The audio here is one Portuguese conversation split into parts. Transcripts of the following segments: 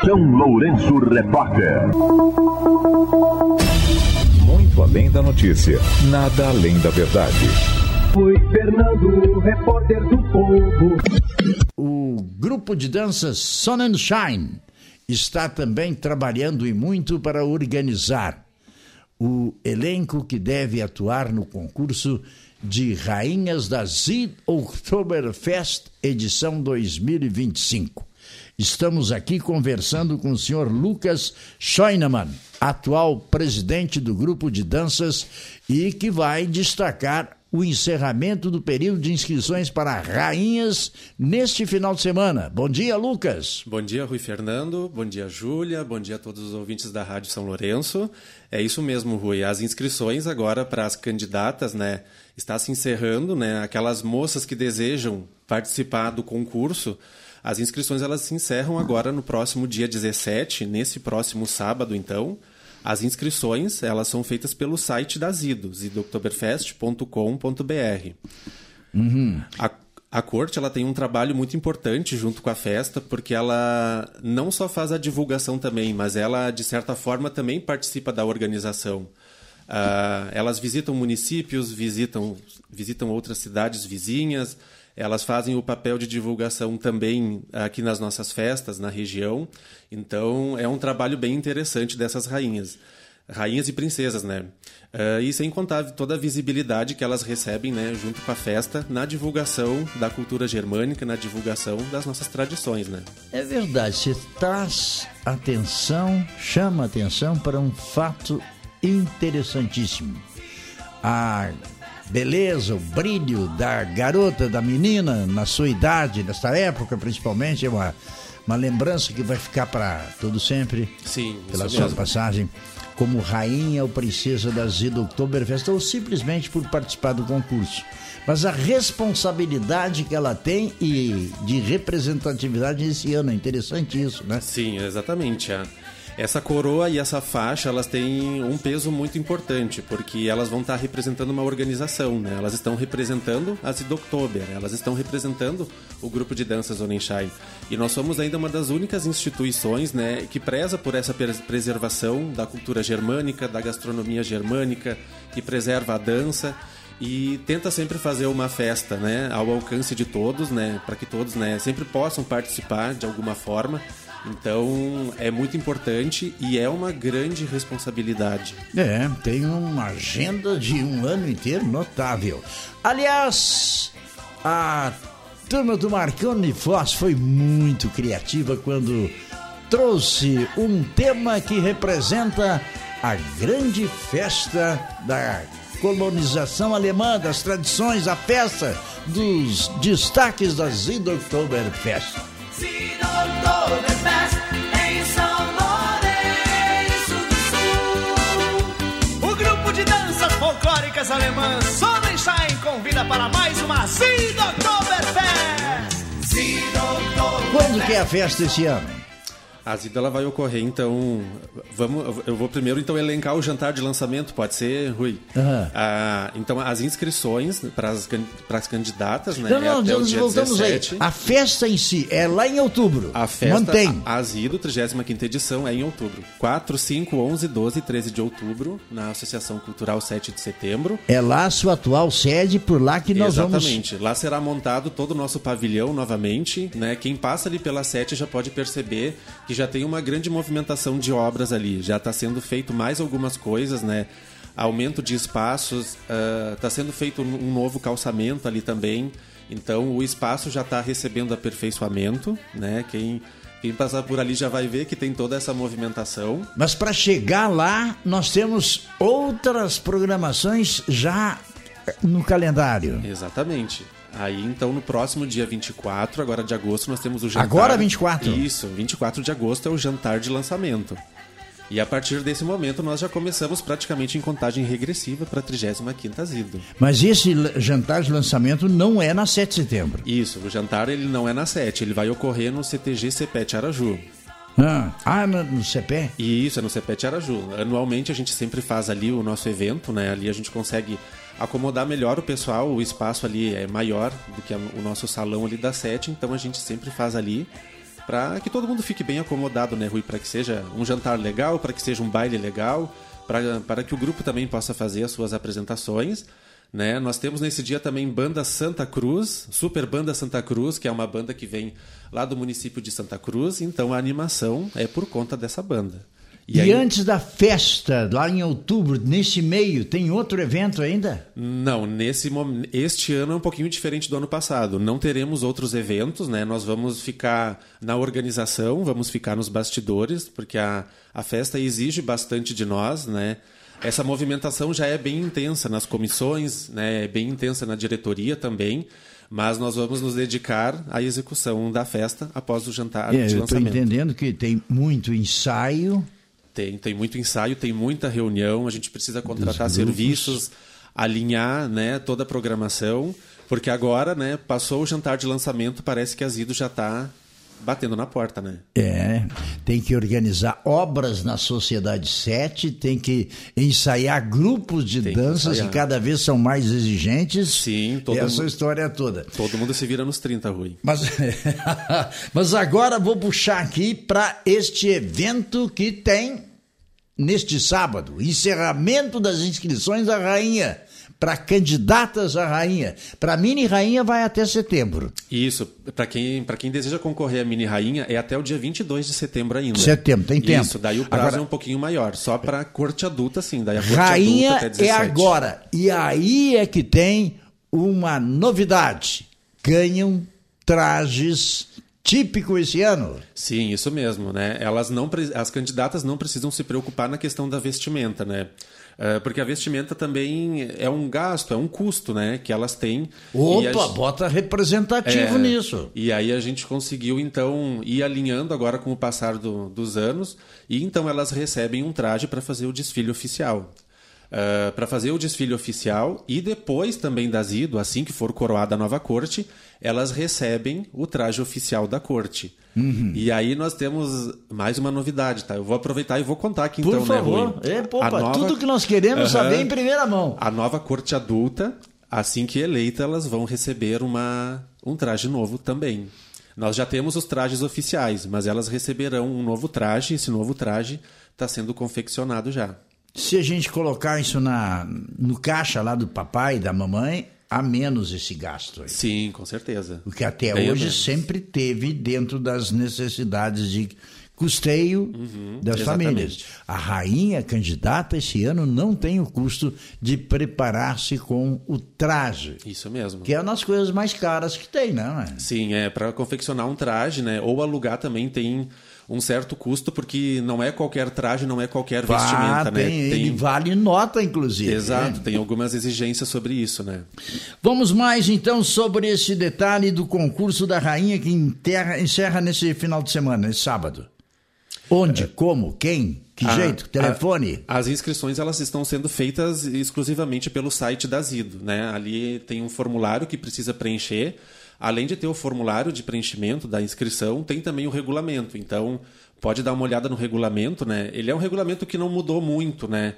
São Lourenço Repórter. Muito além da notícia, nada além da verdade. Foi Fernando, repórter do Povo. O grupo de danças Sonnenschein está também trabalhando e muito para organizar o elenco que deve atuar no concurso de Rainhas da Oktoberfest edição 2025. Estamos aqui conversando com o senhor Lucas Scheunemann, atual presidente do grupo de danças e que vai destacar o encerramento do período de inscrições para rainhas neste final de semana. Bom dia, Lucas. Bom dia, Rui Fernando. Bom dia, Júlia. Bom dia a todos os ouvintes da Rádio São Lourenço. É isso mesmo, Rui. As inscrições agora para as candidatas, né, está se encerrando, né? Aquelas moças que desejam participar do concurso, as inscrições elas se encerram agora no próximo dia 17, nesse próximo sábado, então. As inscrições, elas são feitas pelo site da Zido, zidoktoberfest.com.br. Uhum. A corte ela tem um trabalho muito importante junto com a festa, porque ela não só faz a divulgação também, mas ela, de certa forma, também participa da organização. Elas visitam municípios, visitam outras cidades vizinhas, elas fazem o papel de divulgação também aqui nas nossas festas, na região. Então, é um trabalho bem interessante dessas rainhas e princesas, né? E sem contar toda a visibilidade que elas recebem, né, junto com a festa, na divulgação da cultura germânica, na divulgação das nossas tradições, né? É verdade, você chama atenção para um fato interessantíssimo. A beleza, o brilho da garota, da menina, na sua idade, nessa época principalmente, é uma lembrança que vai ficar para todo sempre. Sim, pela sua passagem como rainha ou princesa da Zido Oktoberfest, ou simplesmente por participar do concurso. Mas a responsabilidade que ela tem e de representatividade esse ano, é interessante isso, né? Sim, exatamente. Essa coroa e essa faixa, elas têm um peso muito importante, porque elas vão estar representando uma organização, né? Elas estão representando a Zido Oktober, elas estão representando o grupo de danças Sonnenschein. E nós somos ainda uma das únicas instituições, né, que preza por essa preservação da cultura germânica, da gastronomia germânica, que preserva a dança e tenta sempre fazer uma festa, né, ao alcance de todos, né, para que todos, né, sempre possam participar de alguma forma. Então, é muito importante e é uma grande responsabilidade. Tem uma agenda de um ano inteiro notável. Aliás, a turma do Marconi Foz foi muito criativa quando trouxe um tema que representa a grande festa da colonização alemã, das tradições, a festa dos destaques da Zido Oktoberfest. Oktoberfest em São Lourenço do Sul. O grupo de danças folclóricas alemãs Sonnenschein convida para mais uma Zido Oktoberfest. Quando que é a festa esse ano? A Zido ela vai ocorrer, então eu vou primeiro então elencar o jantar de lançamento, pode ser, Rui? Uhum. Então as inscrições para as candidatas, né? Não, até o dia voltamos 17. aí. A festa em si é lá em outubro. A festa, mantém. A Zido, 35ª edição, é em outubro. 4, 5, 11, 12 e 13 de outubro, na Associação Cultural 7 de Setembro. É lá a sua atual sede, por lá que nós Exatamente. Lá será montado todo o nosso pavilhão novamente, né? Quem passa ali pela 7 já pode perceber que já tem uma grande movimentação de obras ali, já está sendo feito mais algumas coisas, né? Aumento de espaços, está sendo feito um novo calçamento ali também, então o espaço já está recebendo aperfeiçoamento, né? Quem passar por ali já vai ver que tem toda essa movimentação. Mas para chegar lá, nós temos outras programações já no calendário. Exatamente. Aí, então, no próximo dia 24, agora de agosto, nós temos o jantar... Agora 24? Isso, 24 de agosto é o jantar de lançamento. E a partir desse momento, nós já começamos praticamente em contagem regressiva para a 35ª Zido. Mas esse jantar de lançamento não é na 7 de setembro? Isso, o jantar ele não é na 7, ele vai ocorrer no CTG Cepet Araju. No CEPE? Isso, é no Cepet Araju. Anualmente a gente sempre faz ali o nosso evento, né? Ali a gente consegue acomodar melhor o pessoal, o espaço ali é maior do que o nosso salão ali da 7, então a gente sempre faz ali para que todo mundo fique bem acomodado, né, Rui? Para que seja um jantar legal, para que seja um baile legal, para que o grupo também possa fazer as suas apresentações, né? Nós temos nesse dia também Banda Santa Cruz, Super Banda Santa Cruz, que é uma banda que vem lá do município de Santa Cruz, então a animação é por conta dessa banda. E aí, antes da festa, lá em outubro, nesse meio, tem outro evento ainda? Não, este ano é um pouquinho diferente do ano passado. Não teremos outros eventos, né? Nós vamos ficar na organização, vamos ficar nos bastidores, porque a festa exige bastante de nós, né? Essa movimentação já é bem intensa nas comissões, né? É bem intensa na diretoria também, mas nós vamos nos dedicar à execução da festa após o jantar de lançamento. Eu estou entendendo que tem muito ensaio... Tem muito ensaio, tem muita reunião, a gente precisa contratar serviços, alinhar, né, toda a programação, porque agora, né, passou o jantar de lançamento, parece que a Zido já está batendo na porta, né? Tem que organizar obras na Sociedade 7, tem que ensaiar grupos de danças que cada vez são mais exigentes. Sim, essa história toda. Todo mundo se vira nos 30, Rui. Mas agora vou puxar aqui para este evento que tem neste sábado, encerramento das inscrições da Rainha, para candidatas à Rainha. Para a Mini Rainha vai até setembro. Isso, para quem deseja concorrer à Mini Rainha é até o dia 22 de setembro ainda. Setembro, tem tempo. Isso, daí o prazo agora, é um pouquinho maior, só para a corte adulta, sim. Daí a corte Rainha adulta até 17. É agora, e aí é que tem uma novidade. Ganham trajes típico esse ano. Sim, isso mesmo, né? As candidatas não precisam se preocupar na questão da vestimenta, né? Porque a vestimenta também é um gasto, é um custo, né? Que elas têm. Opa, bota representativo nisso. E aí a gente conseguiu, então, ir alinhando agora com o passar dos anos. E então elas recebem um traje para fazer o desfile oficial. Para fazer o desfile oficial e depois também da Zido, assim que for coroada a nova corte, elas recebem o traje oficial da corte. Uhum. E aí nós temos mais uma novidade, tá? Eu vou aproveitar e vou contar aqui então, por favor, né, Rui? Tudo que nós queremos saber em primeira mão. A nova corte adulta, assim que eleita, elas vão receber um traje novo também. Nós já temos os trajes oficiais, mas elas receberão um novo traje, esse novo traje está sendo confeccionado já. Se a gente colocar isso no caixa lá do papai e da mamãe, há menos esse gasto aí. Sim, com certeza. Porque até hoje sempre teve dentro das necessidades de custeio das famílias. A rainha candidata esse ano não tem o custo de preparar-se com o traje. Isso mesmo. Que é uma das coisas mais caras que tem, não é? Sim, para confeccionar um traje, né? Ou alugar também tem um certo custo, porque não é qualquer traje, não é qualquer vestimenta, né? Ele vale nota, inclusive. Exato, tem algumas exigências sobre isso, né? Vamos mais, então, sobre esse detalhe do concurso da rainha que encerra nesse final de semana, nesse sábado. Onde, como, quem, que jeito, telefone? As inscrições elas estão sendo feitas exclusivamente pelo site da Zido, né? Ali tem um formulário que precisa preencher. Além de ter o formulário de preenchimento da inscrição, tem também o regulamento. Então, pode dar uma olhada no regulamento, né? Ele é um regulamento que não mudou muito, né?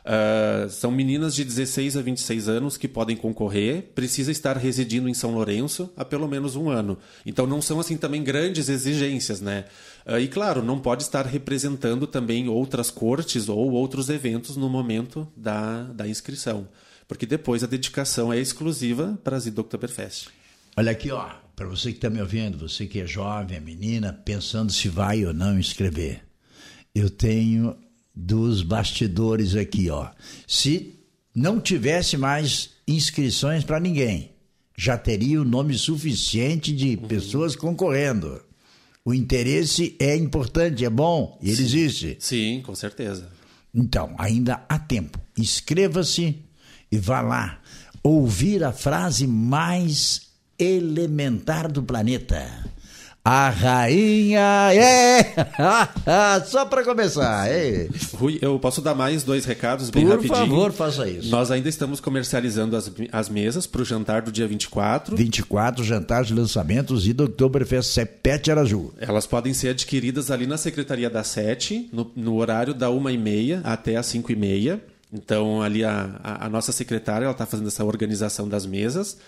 São meninas de 16 a 26 anos que podem concorrer, precisa estar residindo em São Lourenço há pelo menos um ano. Então, não são assim também grandes exigências, né? E claro, não pode estar representando também outras cortes ou outros eventos no momento da inscrição. Porque depois a dedicação é exclusiva para a Zido Oktoberfest. Olha aqui, ó, para você que está me ouvindo, você que é jovem, é menina, pensando se vai ou não inscrever. Eu tenho dos bastidores aqui, ó. Se não tivesse mais inscrições para ninguém, já teria o nome suficiente de pessoas concorrendo. O interesse é importante, é bom, e ele existe. Sim, com certeza. Então, ainda há tempo. Inscreva-se e vá lá ouvir a frase mais elementar do planeta. A rainha é... Só para começar. Rui, eu posso dar mais 2 recados bem rapidinho? Por favor, faça isso. Nós ainda estamos comercializando as mesas para o jantar do dia 24. 24, jantar de lançamentos e do Oktoberfest Sepete Araju. Elas podem ser adquiridas ali na Secretaria da 7, no horário da 1h30 até as 5h30. Então, ali a nossa secretária está fazendo essa organização das mesas.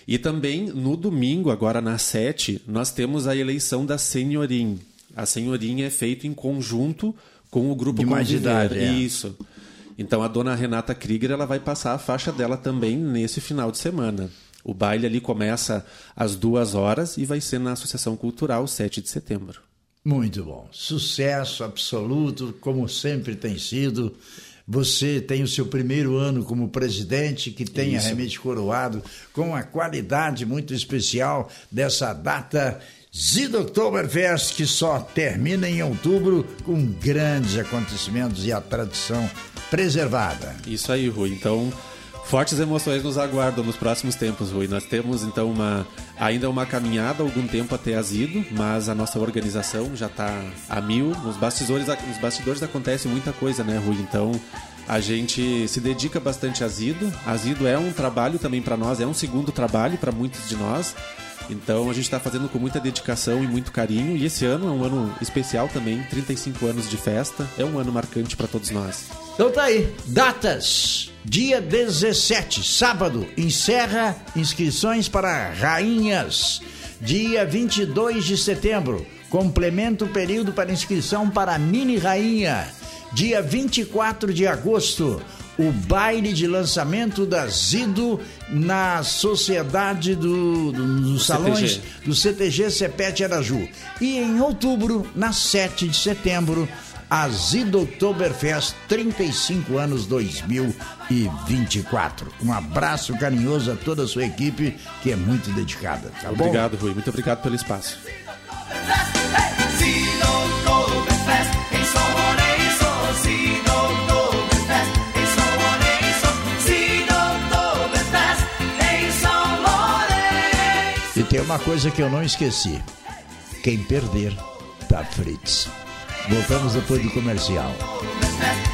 E também no domingo, agora na 7, nós temos a eleição da Senhorim. A Senhorim é feito em conjunto com o grupo de mais Conviver. idade, é. Isso. Então a dona Renata Krieger, ela vai passar a faixa dela também nesse final de semana. O baile ali começa às 2h e vai ser na Associação Cultural 7 de setembro. Muito bom. Sucesso absoluto, como sempre tem sido. Você tem o seu primeiro ano como presidente, que tenha realmente coroado com a qualidade muito especial dessa data Zidoktoberfest, que só termina em outubro com grandes acontecimentos e a tradição preservada. Isso aí, Rui. Então, fortes emoções nos aguardam nos próximos tempos, Rui. Nós temos, então, ainda uma caminhada, algum tempo até a Zido, mas a nossa organização já está a 1000. Nos bastidores acontece muita coisa, né, Rui? Então, a gente se dedica bastante a Zido. A Zido é um trabalho também para nós, é um segundo trabalho para muitos de nós. Então a gente está fazendo com muita dedicação e muito carinho. E esse ano é um ano especial também, 35 anos de festa. É um ano marcante para todos nós. Então tá aí, datas. Dia 17, sábado, encerra inscrições para rainhas. Dia 22 de setembro, complementa o período para inscrição para mini rainha. Dia 24 de agosto, o baile de lançamento da Zido na sociedade dos salões do CTG Cepete Araju. E em outubro, na 7 de setembro, a Zidoktoberfest 35 anos 2024. Um abraço carinhoso a toda a sua equipe, que é muito dedicada. Tá bom? Obrigado, Rui. Muito obrigado pelo espaço. E tem uma coisa que eu não esqueci. Quem perder, tá fritos. Voltamos depois do comercial.